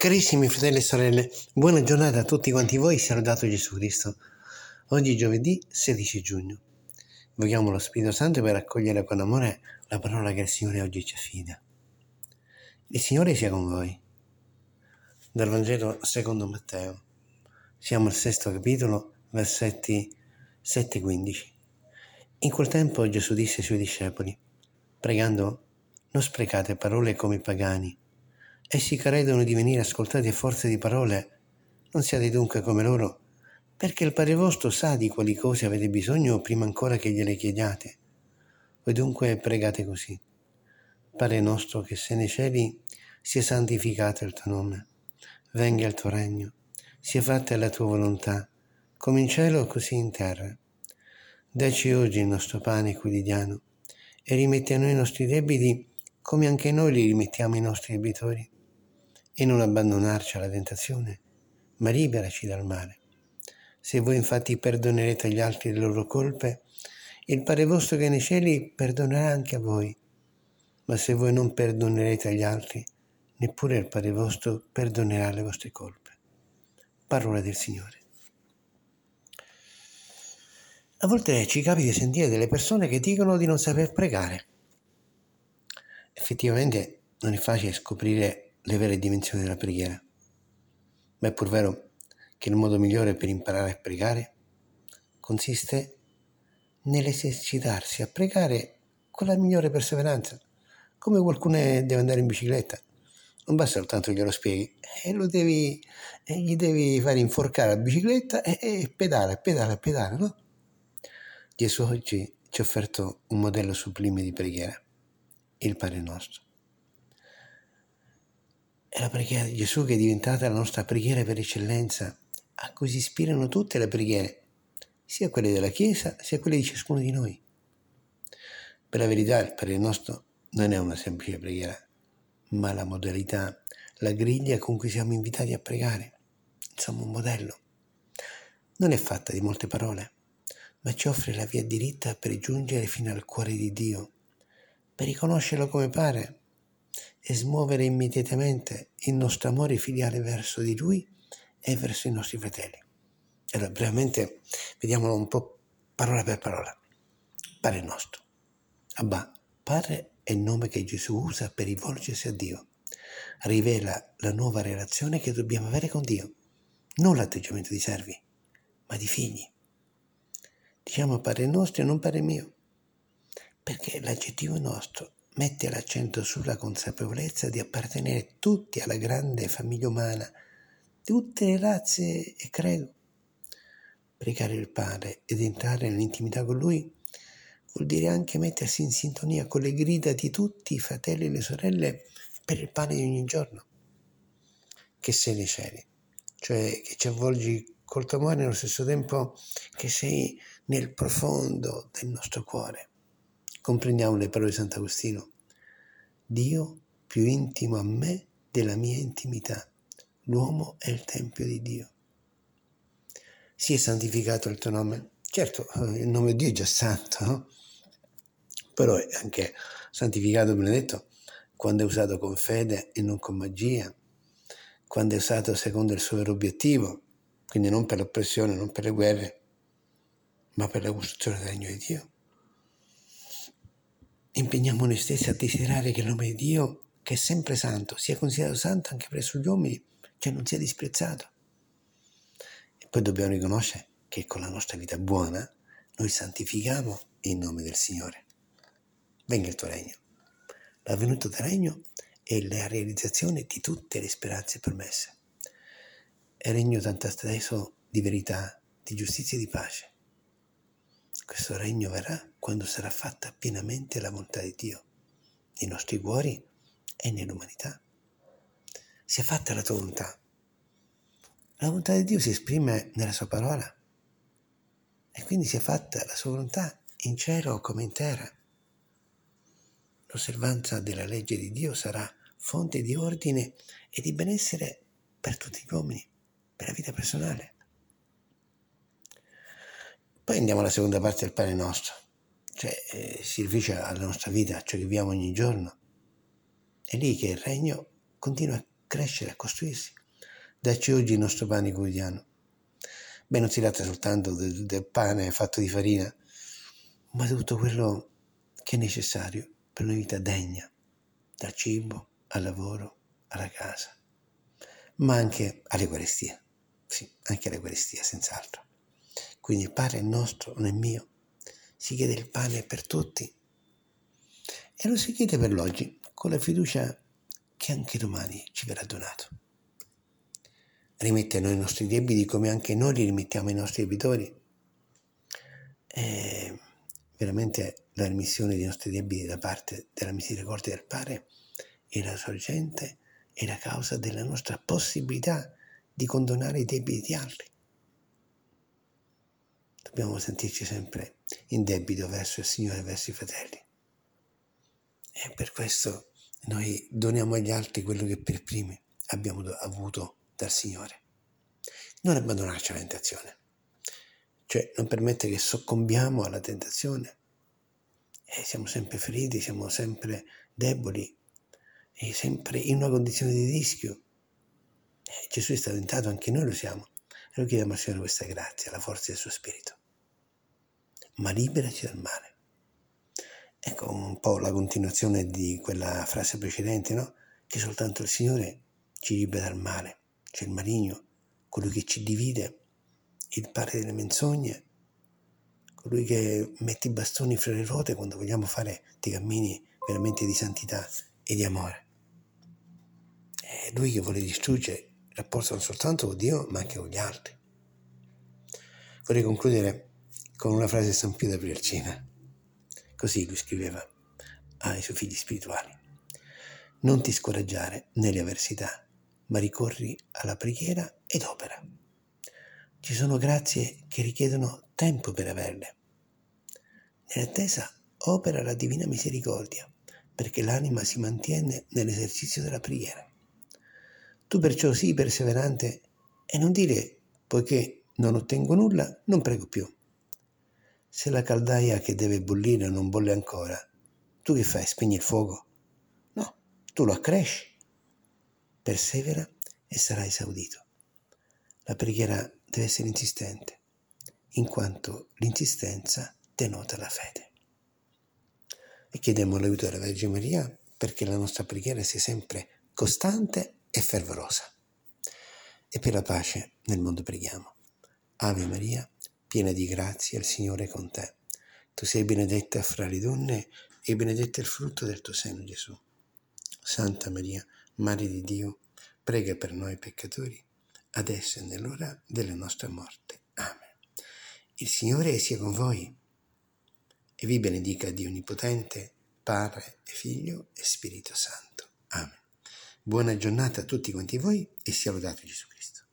Carissimi fratelli e sorelle, buona giornata a tutti quanti voi, saludato Gesù Cristo. Oggi è giovedì 16 giugno. Vogliamo lo Spirito Santo per accogliere con amore la parola che il Signore oggi ci affida. Il Signore sia con voi. Dal Vangelo secondo Matteo. Siamo al 6° capitolo, versetti 7-15. In quel tempo Gesù disse ai suoi discepoli, pregando: non sprecate parole come i pagani. Essi credono di venire ascoltati a forza di parole. Non siate dunque come loro, perché il Padre vostro sa di quali cose avete bisogno prima ancora che gliele chiediate. Voi dunque pregate così: Padre nostro che sei nei cieli, sia santificato il tuo nome. Venga il tuo regno, sia fatta la tua volontà, come in cielo così in terra. Dacci oggi il nostro pane quotidiano e rimetti a noi i nostri debiti come anche noi li rimettiamo ai nostri debitori. E non abbandonarci alla tentazione, ma liberaci dal male. Se voi infatti perdonerete agli altri le loro colpe, il Padre vostro che è nei cieli perdonerà anche a voi. Ma se voi non perdonerete agli altri, neppure il Padre vostro perdonerà le vostre colpe. Parola del Signore. A volte ci capita di sentire delle persone che dicono di non saper pregare. Effettivamente non è facile scoprire le vere dimensioni della preghiera. Ma è pur vero che il modo migliore per imparare a pregare consiste nell'esercitarsi a pregare con la migliore perseveranza, come qualcuno deve andare in bicicletta. Non basta soltanto che glielo spieghi, gli devi fare inforcare la bicicletta e pedala, no? Gesù oggi ci ha offerto un modello sublime di preghiera, il Padre nostro. È la preghiera di Gesù che è diventata la nostra preghiera per eccellenza, a cui si ispirano tutte le preghiere, sia quelle della Chiesa, sia quelle di ciascuno di noi. Per la verità, il Padre nostro non è una semplice preghiera, ma la modalità, la griglia con cui siamo invitati a pregare. Insomma, un modello. Non è fatta di molte parole, ma ci offre la via diritta per giungere fino al cuore di Dio, per riconoscerlo come Padre e smuovere immediatamente il nostro amore filiale verso di Lui e verso i nostri fratelli. Allora, brevemente, vediamolo un po' parola per parola. Padre nostro. Abba, Padre è il nome che Gesù usa per rivolgersi a Dio. Rivela la nuova relazione che dobbiamo avere con Dio. Non l'atteggiamento di servi, ma di figli. Diciamo Padre nostro e non Padre mio, perché l'aggettivo nostro mette l'accento sulla consapevolezza di appartenere tutti alla grande famiglia umana, tutte le razze e credo. Pregare il Padre ed entrare nell'intimità con Lui vuol dire anche mettersi in sintonia con le grida di tutti i fratelli e le sorelle per il pane di ogni giorno, che sei nei cieli, cioè che ci avvolgi col tuo amore nello stesso tempo che sei nel profondo del nostro cuore. Comprendiamo le parole di Sant'Agostino: Dio più intimo a me della mia intimità, l'uomo è il tempio di Dio. Sia santificato il tuo nome. Certo, il nome di Dio è già santo, no? Però è anche santificato, benedetto, quando è usato con fede e non con magia, quando è usato secondo il suo vero obiettivo, quindi non per l'oppressione, non per le guerre, ma per la costruzione del regno di Dio. Impegniamo noi stessi a desiderare che il nome di Dio, che è sempre santo, sia considerato santo anche presso gli uomini, cioè non sia disprezzato. E poi dobbiamo riconoscere che con la nostra vita buona noi santifichiamo il nome del Signore. Venga il tuo regno. La venuta del regno è la realizzazione di tutte le speranze promesse. È il regno tanto atteso di verità, di giustizia e di pace. Questo regno verrà quando sarà fatta pienamente la volontà di Dio, nei nostri cuori e nell'umanità. Sia fatta la tua volontà. La volontà di Dio si esprime nella sua parola e quindi sia fatta la sua volontà in cielo come in terra. L'osservanza della legge di Dio sarà fonte di ordine e di benessere per tutti gli uomini, per la vita personale. Poi andiamo alla seconda parte del Padre nostro, cioè si riferisce alla nostra vita, a ciò che viviamo ogni giorno. È lì che il regno continua crescere, a costruirsi. Dacci oggi il nostro pane quotidiano. Beh, non si tratta soltanto del pane fatto di farina, ma di tutto quello che è necessario per una vita degna, dal cibo al lavoro, alla casa, ma anche all'Eucaristia. Sì, anche all'Eucaristia, senz'altro. Quindi il pane è nostro, non è mio. Si chiede il pane per tutti e lo si chiede per l'oggi con la fiducia che anche domani ci verrà donato. Rimette a noi i nostri debiti come anche noi li rimettiamo ai nostri debitori. E veramente la remissione dei nostri debiti da parte della misericordia del Padre è la sorgente e la causa della nostra possibilità di condonare i debiti di altri. Dobbiamo sentirci sempre in debito verso il Signore e verso i fratelli. E per questo noi doniamo agli altri quello che per primi abbiamo avuto dal Signore. Non abbandonarci alla tentazione, cioè non permettere che soccombiamo alla tentazione. Siamo sempre feriti, siamo sempre deboli e sempre in una condizione di rischio. Gesù è stato tentato, anche noi lo siamo. E lo chiediamo al Signore questa grazia, la forza del suo Spirito. Ma liberaci dal male. Ecco un po' la continuazione di quella frase precedente, no? Che soltanto il Signore ci libera dal male. C'è il maligno, colui che ci divide, il padre delle menzogne, colui che mette i bastoni fra le ruote quando vogliamo fare dei cammini veramente di santità e di amore. È lui che vuole distruggere il rapporto non soltanto con Dio, ma anche con gli altri. Vorrei concludere con una frase di San Pio da Pietrelcina. Così lui scriveva ai suoi figli spirituali: non ti scoraggiare nelle avversità, ma ricorri alla preghiera ed opera. Ci sono grazie che richiedono tempo per averle. Nell'attesa opera la divina misericordia, perché l'anima si mantiene nell'esercizio della preghiera. Tu perciò sii perseverante e non dire: poiché non ottengo nulla, non prego più. Se la caldaia che deve bollire non bolle ancora, tu che fai? Spegni il fuoco? No, tu lo accresci. Persevera e sarai esaudito. La preghiera deve essere insistente, in quanto l'insistenza denota la fede. E chiediamo l'aiuto della Vergine Maria perché la nostra preghiera sia sempre costante e fervorosa. E per la pace nel mondo preghiamo. Ave Maria, piena di grazia, il Signore è con te. Tu sei benedetta fra le donne e benedetto è il frutto del tuo seno, Gesù. Santa Maria, Madre di Dio, prega per noi peccatori, adesso e nell'ora della nostra morte. Amen. Il Signore sia con voi e vi benedica Dio Onnipotente, Padre e Figlio e Spirito Santo. Amen. Buona giornata a tutti quanti voi e sia lodato Gesù Cristo.